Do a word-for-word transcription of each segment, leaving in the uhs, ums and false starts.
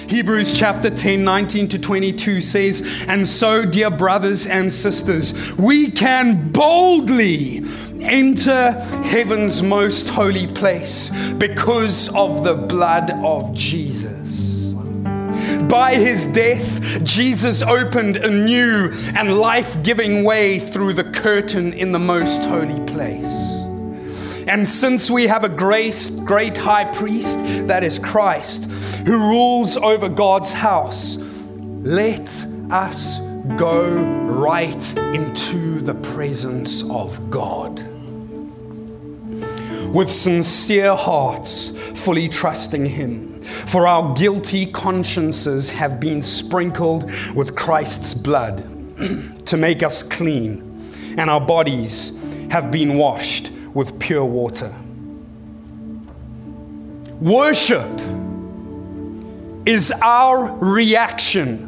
Hebrews chapter ten, nineteen to twenty-two says, "And so, dear brothers and sisters, we can boldly enter heaven's most holy place because of the blood of Jesus." By his death, Jesus opened a new and life-giving way through the curtain in the most holy place. And since we have a great, great high priest, that is Christ, who rules over God's house, let us go right into the presence of God with sincere hearts, fully trusting him. For our guilty consciences have been sprinkled with Christ's blood to make us clean, and our bodies have been washed with pure water. Worship is our reaction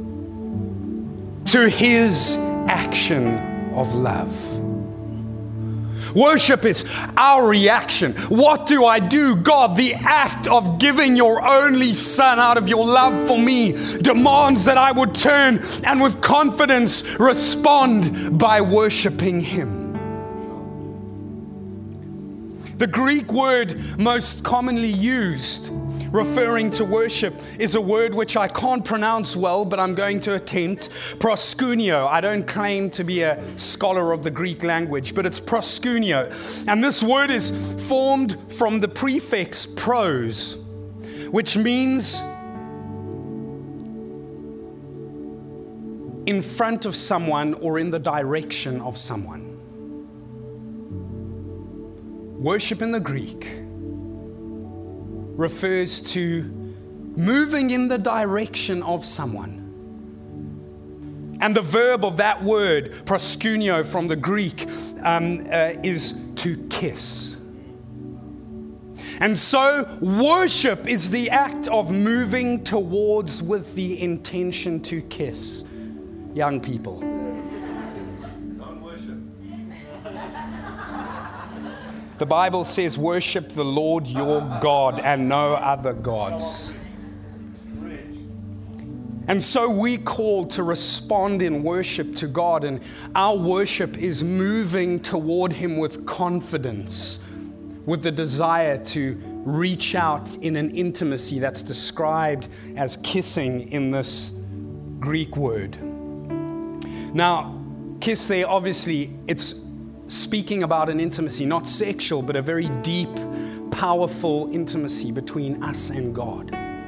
to his action of love. Worship is our reaction. What do I do? God, the act of giving your only Son out of your love for me demands that I would turn and with confidence respond by worshiping him. The Greek word most commonly used referring to worship is a word which I can't pronounce well, but I'm going to attempt. Proskuneo. I don't claim to be a scholar of the Greek language, but it's proskuneo. And this word is formed from the prefix pros, which means in front of someone or in the direction of someone. Worship in the Greek refers to moving in the direction of someone. And the verb of that word, proskuneo from the Greek, um, uh, is to kiss. And so worship is the act of moving towards with the intention to kiss. Young people. The Bible says, worship the Lord your God and no other gods. And so we call to respond in worship to God, and our worship is moving toward him with confidence, with the desire to reach out in an intimacy that's described as kissing in this Greek word. Now, kiss there, obviously, it's speaking about an intimacy, not sexual, but a very deep, powerful intimacy between us and God.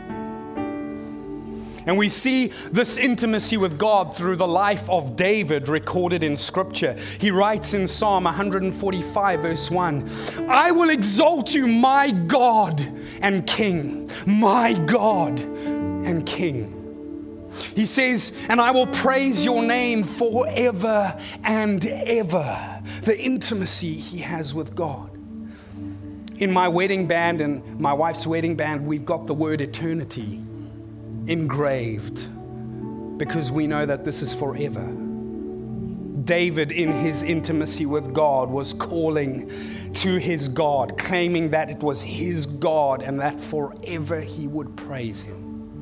And we see this intimacy with God through the life of David recorded in Scripture. He writes in Psalm one forty-five, verse one, "I will exalt you, my God and King, my God and King." He says, "And I will praise your name forever and ever." The intimacy he has with God. In my wedding band and my wife's wedding band, we've got the word eternity engraved because we know that this is forever. David, in his intimacy with God, was calling to his God, claiming that it was his God and that forever he would praise him.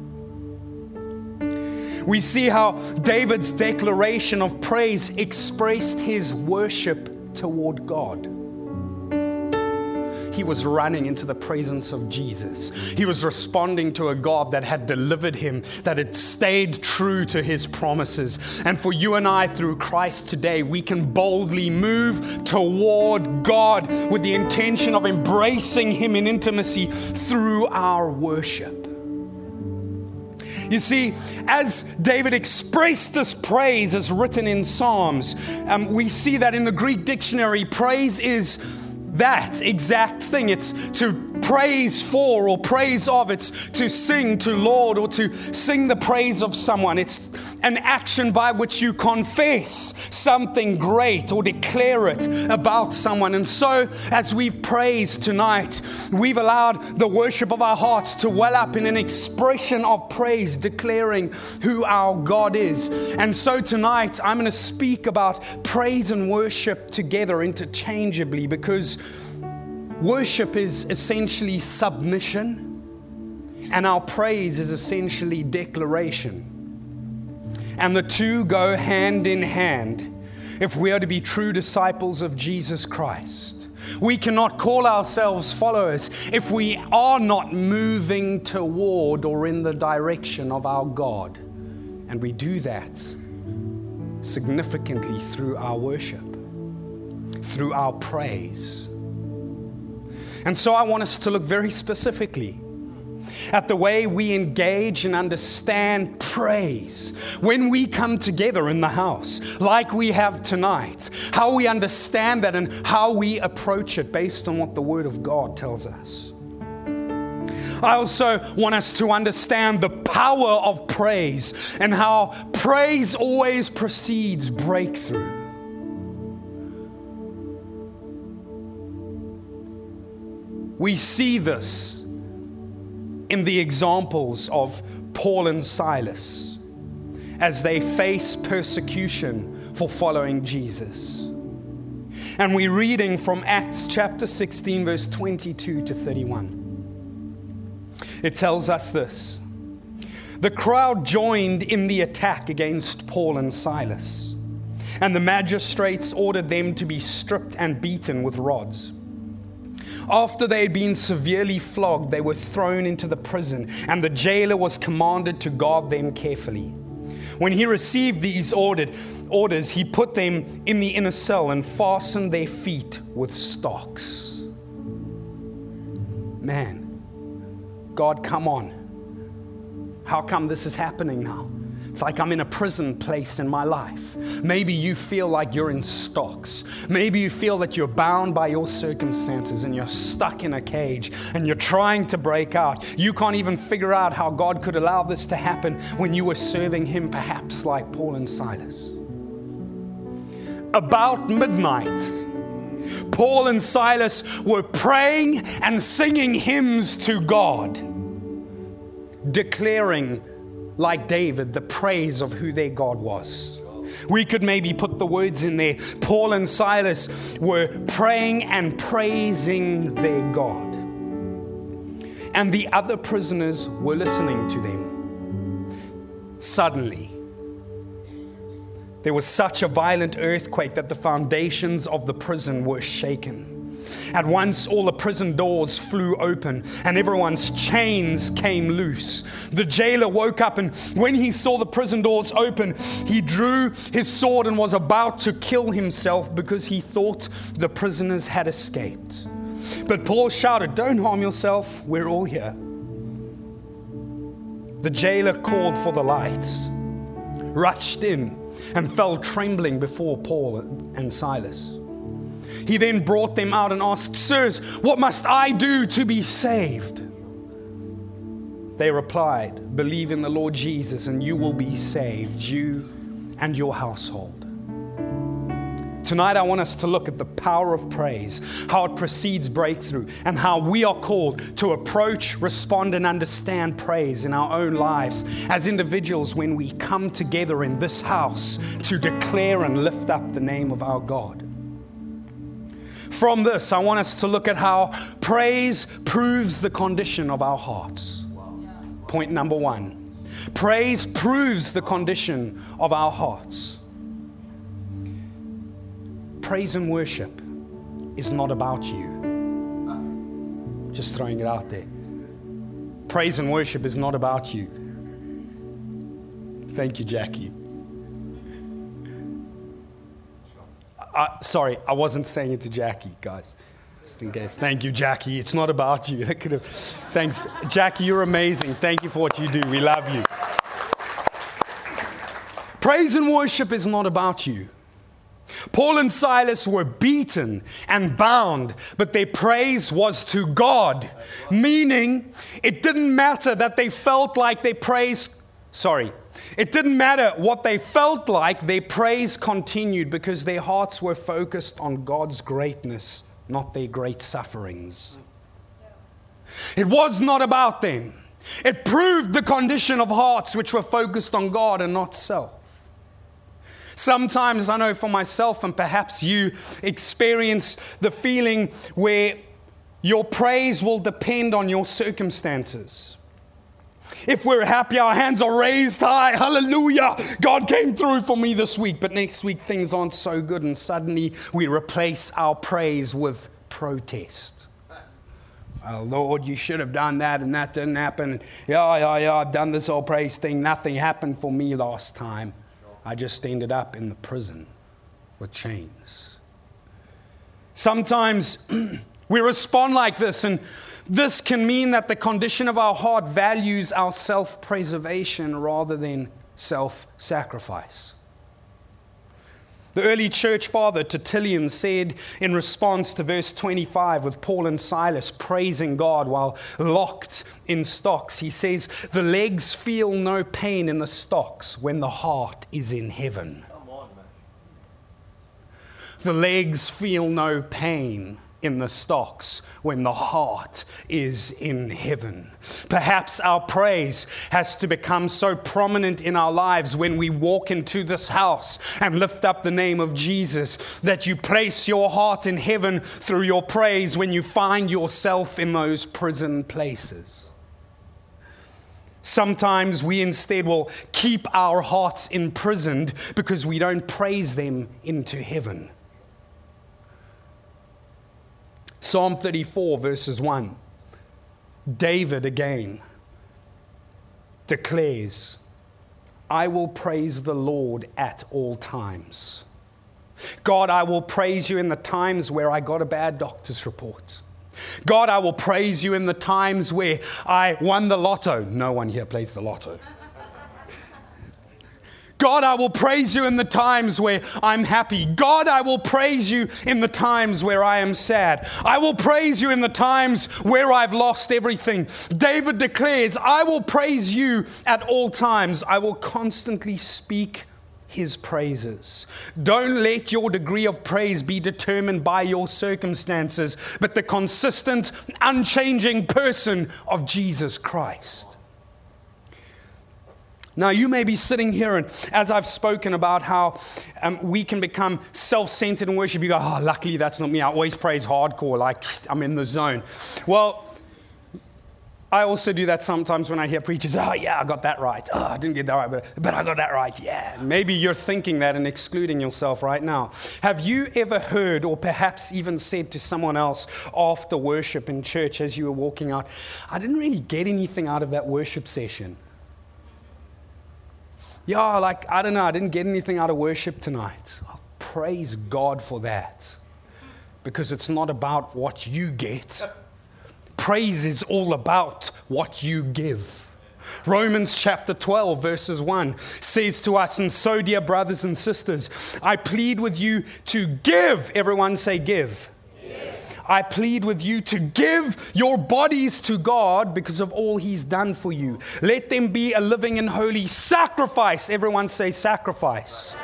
We see how David's declaration of praise expressed his worship toward God. He was running into the presence of Jesus. He was responding to a God that had delivered him, that had stayed true to his promises. And for you and I, through Christ today, we can boldly move toward God with the intention of embracing him in intimacy through our worship. You see, as David expressed this praise as written in Psalms, um, we see that in the Greek dictionary, praise is that exact thing. It's to praise for or praise of. It's to sing to Lord or to sing the praise of someone. It's an action by which you confess something great or declare it about someone. And so as we've praised tonight, we've allowed the worship of our hearts to well up in an expression of praise, declaring who our God is. And so tonight, I'm going to speak about praise and worship together interchangeably, because worship is essentially submission. and our praise is essentially declaration. And the two go hand in hand if we are to be true disciples of Jesus Christ. We cannot call ourselves followers if we are not moving toward or in the direction of our God. And we do that significantly through our worship, through our praise. And so I want us to look very specifically at the way we engage and understand praise when we come together in the house, like we have tonight, how we understand that and how we approach it based on what the Word of God tells us. I also want us to understand the power of praise and how praise always precedes breakthrough. We see this in the examples of Paul and Silas as they face persecution for following Jesus. And we're reading from Acts chapter sixteen, verse twenty-two to thirty-one. It tells us this: the crowd joined in the attack against Paul and Silas, and the magistrates ordered them to be stripped and beaten with rods. After they had been severely flogged, they were thrown into the prison, and the jailer was commanded to guard them carefully. When he received these ordered, orders, he put them in the inner cell and fastened their feet with stocks. Man, God, come on. How come this is happening now? It's like I'm in a prison place in my life. Maybe you feel like you're in stocks. Maybe you feel that you're bound by your circumstances and you're stuck in a cage and you're trying to break out. You can't even figure out how God could allow this to happen when you were serving Him, perhaps like Paul and Silas. About midnight, Paul and Silas were praying and singing hymns to God, declaring, like David, the praise of who their God was. We could maybe put the words in there. Paul and Silas were praying and praising their God. And the other prisoners were listening to them. Suddenly, there was such a violent earthquake that the foundations of the prison were shaken. At once, all the prison doors flew open and everyone's chains came loose. The jailer woke up, and when he saw the prison doors open, he drew his sword and was about to kill himself because he thought the prisoners had escaped. But Paul shouted, "Don't harm yourself, we're all here." The jailer called for the lights, rushed in, and fell trembling before Paul and Silas. He then brought them out and asked, "Sirs, what must I do to be saved?" They replied, "Believe in the Lord Jesus and you will be saved, you and your household." Tonight I want us to look at the power of praise, how it precedes breakthrough, and how we are called to approach, respond, and understand praise in our own lives as individuals when we come together in this house to declare and lift up the name of our God. From this, I want us to look at how praise proves the condition of our hearts. Point number one. Praise proves the condition of our hearts. Praise and worship is not about you. Just throwing it out there. Praise and worship is not about you. Thank you, Jackie. Uh, sorry, I wasn't saying it to Jackie, guys. Just in case. Thank you, Jackie. It's not about you. That could have. Thanks, Jackie. You're amazing. Thank you for what you do. We love you. Praise and worship is not about you. Paul and Silas were beaten and bound, but their praise was to God, meaning it didn't matter that they felt like their praise. Sorry. It didn't matter what they felt like, their praise continued because their hearts were focused on God's greatness, not their great sufferings. It was not about them. It proved the condition of hearts which were focused on God and not self. Sometimes I know for myself, and perhaps you experience the feeling where your praise will depend on your circumstances. If we're happy, our hands are raised high. Hallelujah. God came through for me this week. But next week, things aren't so good. And suddenly we replace our praise with protest. Oh, Lord, you should have done that and that didn't happen. Yeah, yeah, yeah, I've done this whole praise thing. Nothing happened for me last time. I just ended up in the prison with chains. Sometimes we respond like this, and this can mean that the condition of our heart values our self-preservation rather than self-sacrifice. The early church father Tertullian said in response to verse twenty-five with Paul and Silas praising God while locked in stocks, he says, "The legs feel no pain in the stocks when the heart is in heaven." Come on, man. The legs feel no pain in the stocks when the heart is in heaven. Perhaps our praise has to become so prominent in our lives when we walk into this house and lift up the name of Jesus that you place your heart in heaven through your praise when you find yourself in those prison places. Sometimes we instead will keep our hearts imprisoned because we don't praise them into heaven. Psalm thirty-four, verses one. David again declares, "I will praise the Lord at all times." God, I will praise you in the times where I got a bad doctor's report. God, I will praise you in the times where I won the lotto. No one here plays the lotto. God, I will praise you in the times where I'm happy. God, I will praise you in the times where I am sad. I will praise you in the times where I've lost everything. David declares, I will praise you at all times. I will constantly speak his praises. Don't let your degree of praise be determined by your circumstances, but the consistent, unchanging person of Jesus Christ. Now, you may be sitting here, and as I've spoken about how um, we can become self-centered in worship, you go, oh, luckily that's not me. I always praise hardcore, like I'm in the zone. Well, I also do that sometimes when I hear preachers, oh, yeah, I got that right. Oh, I didn't get that right, but, but I got that right, yeah. Maybe you're thinking that and excluding yourself right now. Have you ever heard or perhaps even said to someone else after worship in church as you were walking out, I didn't really get anything out of that worship session? Yeah, like, I don't know, I didn't get anything out of worship tonight. I'll praise God for that. Because it's not about what you get. Praise is all about what you give. Romans chapter twelve, verses one says to us, and so, dear brothers and sisters, I plead with you to give. Everyone say give. I plead with you to give your bodies to God because of all he's done for you. Let them be a living and holy sacrifice. Everyone say sacrifice.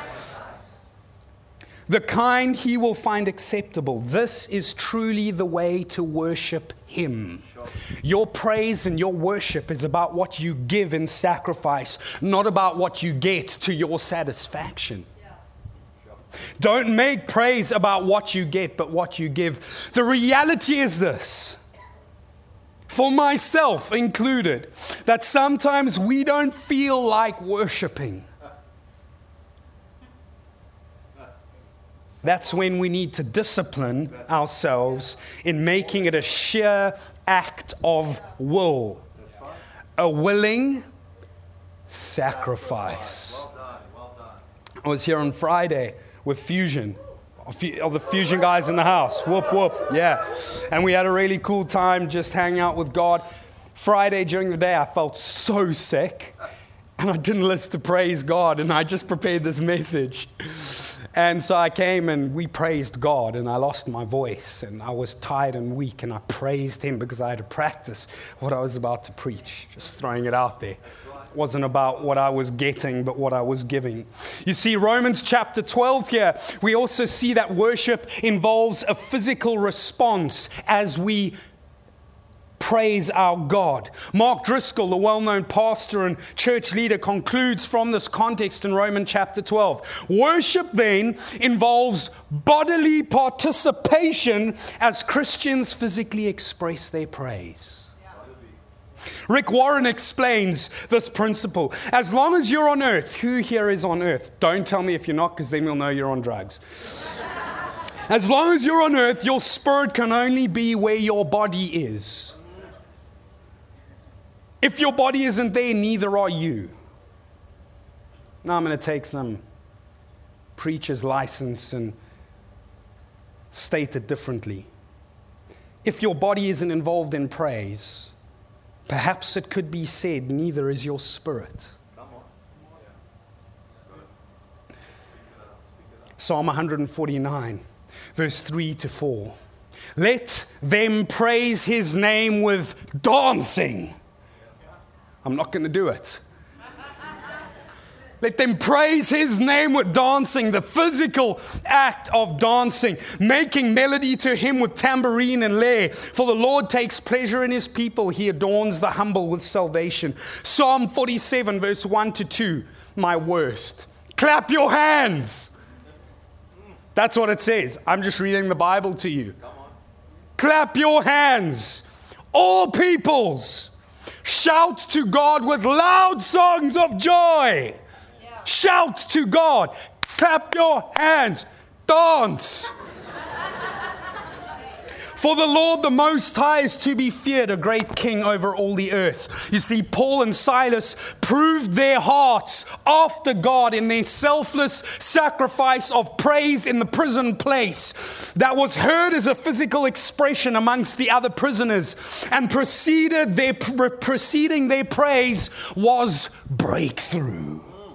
The kind he will find acceptable. This is truly the way to worship him. Your praise and your worship is about what you give in sacrifice, not about what you get to your satisfaction. Don't make praise about what you get, but what you give. The reality is this, for myself included, that sometimes we don't feel like worshiping. That's when we need to discipline ourselves in making it a sheer act of will. A willing sacrifice. Well done, well done. I was here on Friday with Fusion, all the Fusion guys in the house. Whoop, whoop, yeah. And we had a really cool time just hanging out with God. Friday during the day, I felt so sick, and I didn't listen to praise God, and I just prepared this message. And so I came and we praised God, and I lost my voice, and I was tired and weak, and I praised him because I had to practice what I was about to preach, just throwing it out there. It wasn't about what I was getting, but what I was giving. You see, Romans chapter twelve here, we also see that worship involves a physical response as we praise our God. Mark Driscoll, the well-known pastor and church leader, concludes from this context in Romans chapter twelve. Worship then involves bodily participation as Christians physically express their praise. Rick Warren explains this principle. As long as you're on earth, who here is on earth? Don't tell me if you're not, because then we'll know you're on drugs. As long as you're on earth, your spirit can only be where your body is. If your body isn't there, neither are you. Now I'm going to take some preacher's license and state it differently. If your body isn't involved in praise, perhaps it could be said, neither is your spirit. Psalm one forty-nine, verse three to four. Let them praise his name with dancing. I'm not going to do it. Let them praise his name with dancing, the physical act of dancing, making melody to him with tambourine and lyre. For the Lord takes pleasure in his people. He adorns the humble with salvation. Psalm forty-seven, verse one to two, my worst. Clap your hands. That's what it says. I'm just reading the Bible to you. Clap your hands, all peoples. Shout to God with loud songs of joy. Shout to God. Clap your hands. Dance. For the Lord the Most High is to be feared, a great king over all the earth. You see, Paul and Silas proved their hearts after God in their selfless sacrifice of praise in the prison place that was heard as a physical expression amongst the other prisoners, and preceded their, preceding their praise was breakthrough.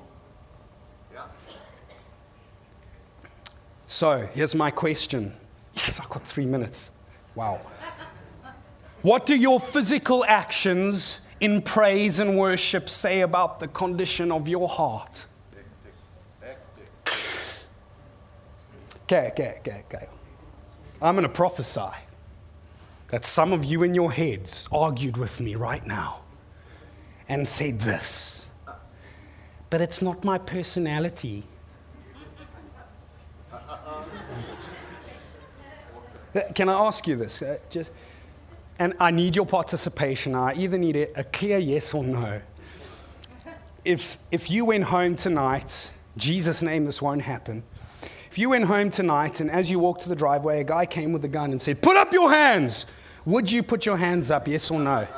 So, here's my question. Yes, I've got three minutes. Wow. What do your physical actions in praise and worship say about the condition of your heart? Okay, okay, okay, okay. I'm going to prophesy that some of you in your heads argued with me right now and said this, but it's not my personality. Can I ask you this? Uh, just, and I need your participation. I either need a, a clear yes or no. If, if you went home tonight, Jesus' name, this won't happen. If you went home tonight and as you walked to the driveway, a guy came with a gun and said, put up your hands. Would you put your hands up, yes or no?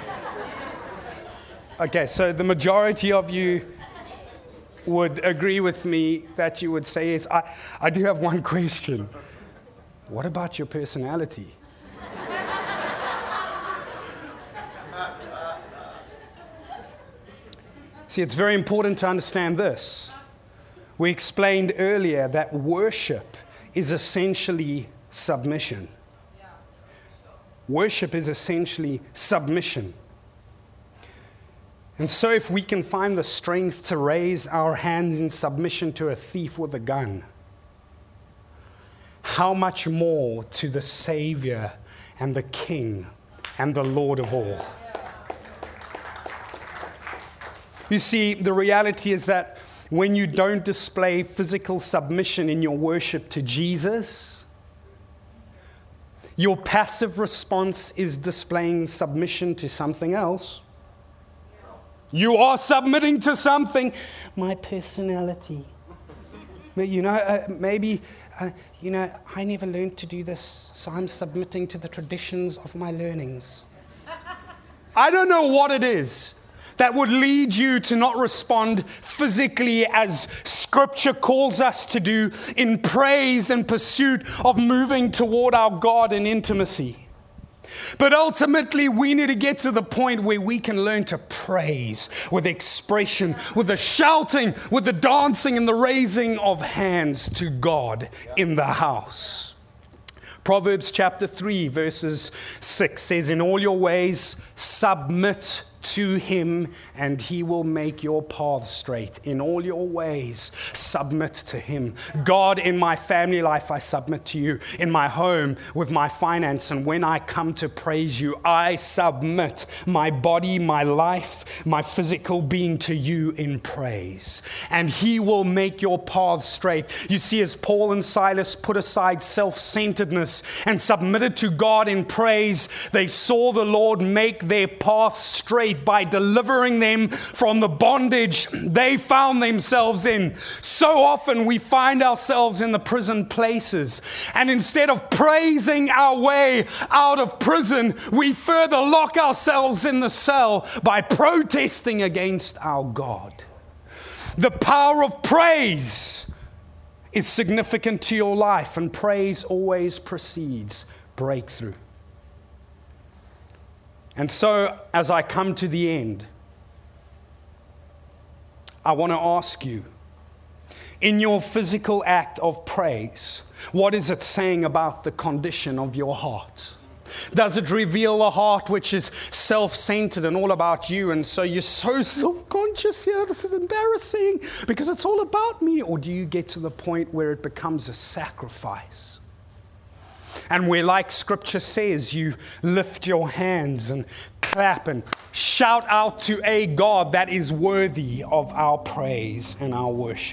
Okay, so the majority of you would agree with me that you would say yes. I, I do have one question. What about your personality? See, it's very important to understand this. We explained earlier that worship is essentially submission. Worship is essentially submission. And so if we can find the strength to raise our hands in submission to a thief with a gun, how much more to the Savior and the King and the Lord of all? You see, the reality is that when you don't display physical submission in your worship to Jesus, your passive response is displaying submission to something else. You are submitting to something. My personality. You know, uh, maybe... Uh, you know, I never learned to do this, so I'm submitting to the traditions of my learnings. I don't know what it is that would lead you to not respond physically as Scripture calls us to do in praise and pursuit of moving toward our God in intimacy. But ultimately, we need to get to the point where we can learn to praise with expression, with the shouting, with the dancing, and the raising of hands to God in the house. Proverbs chapter three, verses six says, in all your ways, submit to him, and he will make your path straight. In all your ways, submit to him. God, in my family life, I submit to you. In my home, with my finance, and when I come to praise you, I submit my body, my life, my physical being to you in praise. And he will make your path straight. You see, as Paul and Silas put aside self-centeredness and submitted to God in praise, they saw the Lord make their path straight by delivering them from the bondage they found themselves in. So often we find ourselves in the prison places, and instead of praising our way out of prison, we further lock ourselves in the cell by protesting against our God. The power of praise is significant to your life, and praise always precedes breakthrough. And so, as I come to the end, I want to ask you, in your physical act of praise, what is it saying about the condition of your heart? Does it reveal a heart which is self-centered and all about you, and so you're so self-conscious here, this is embarrassing because it's all about me? Or do you get to the point where it becomes a sacrifice? And where, like Scripture says, you lift your hands and clap and shout out to a God that is worthy of our praise and our worship.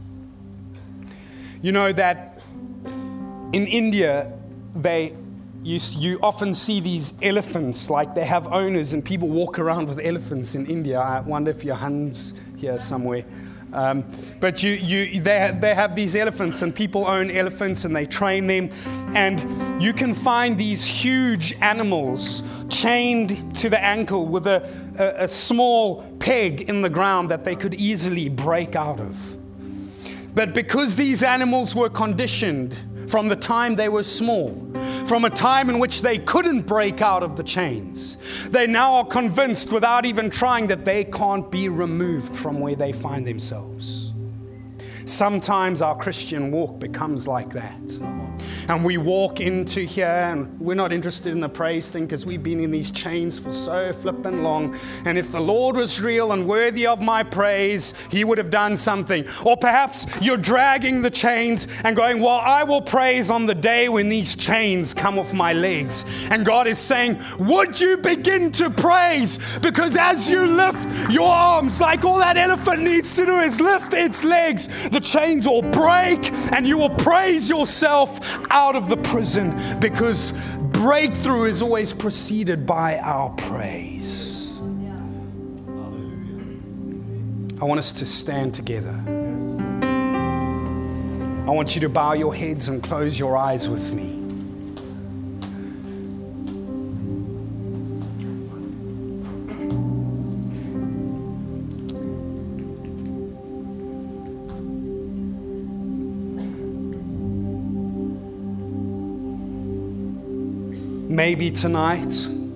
You know that in India, they you, you often see these elephants, like they have owners, and people walk around with elephants in India. I wonder if your Hans here somewhere. Um, but you, you, they, they have these elephants, and people own elephants and they train them. And you can find these huge animals chained to the ankle with a, a, a small peg in the ground that they could easily break out of. But because these animals were conditioned from the time they were small, from a time in which they couldn't break out of the chains, they now are convinced without even trying that they can't be removed from where they find themselves. Sometimes our Christian walk becomes like that. And we walk into here and we're not interested in the praise thing because we've been in these chains for so flippin' long. And if the Lord was real and worthy of my praise, he would have done something. Or perhaps you're dragging the chains and going, well, I will praise on the day when these chains come off my legs. And God is saying, would you begin to praise? Because as you lift your arms, like all that elephant needs to do is lift its legs, the chains will break and you will praise yourself out of the prison, because breakthrough is always preceded by our praise. Yeah. I want us to stand together. I want you to bow your heads and close your eyes with me. Maybe tonight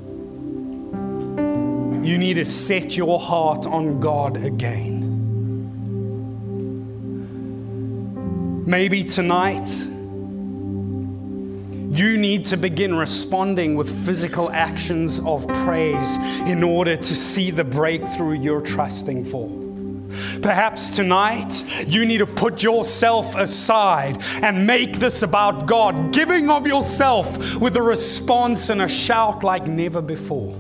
you need to set your heart on God again. Maybe tonight you need to begin responding with physical actions of praise in order to see the breakthrough you're trusting for. Perhaps tonight you need to put yourself aside and make this about God, giving of yourself with a response and a shout like never before.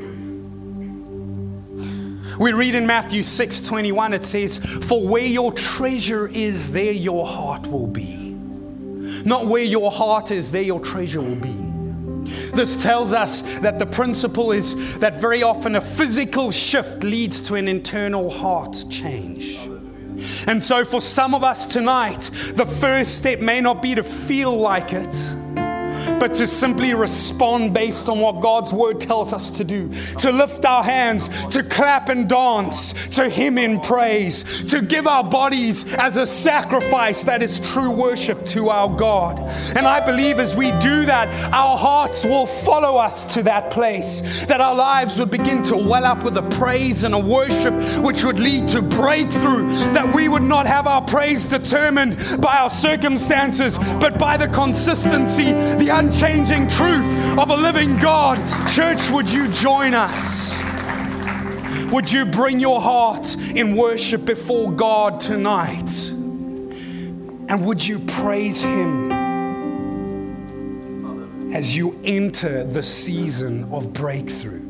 We read in Matthew six twenty-one, it says, for where your treasure is, there your heart will be. Not where your heart is, there your treasure will be. This tells us that the principle is that very often a physical shift leads to an internal heart change. And so for some of us tonight, the first step may not be to feel like it, but to simply respond based on what God's word tells us to do. To lift our hands, to clap and dance to Him in praise, to give our bodies as a sacrifice that is true worship to our God. And I believe as we do that, our hearts will follow us to that place, that our lives would begin to well up with a praise and a worship which would lead to breakthrough, that we would not have our praise determined by our circumstances, but by the consistency, the unchanging truth of a living God. Church, would you join us? Would you bring your heart in worship before God tonight? And would you praise Him as you enter the season of breakthrough?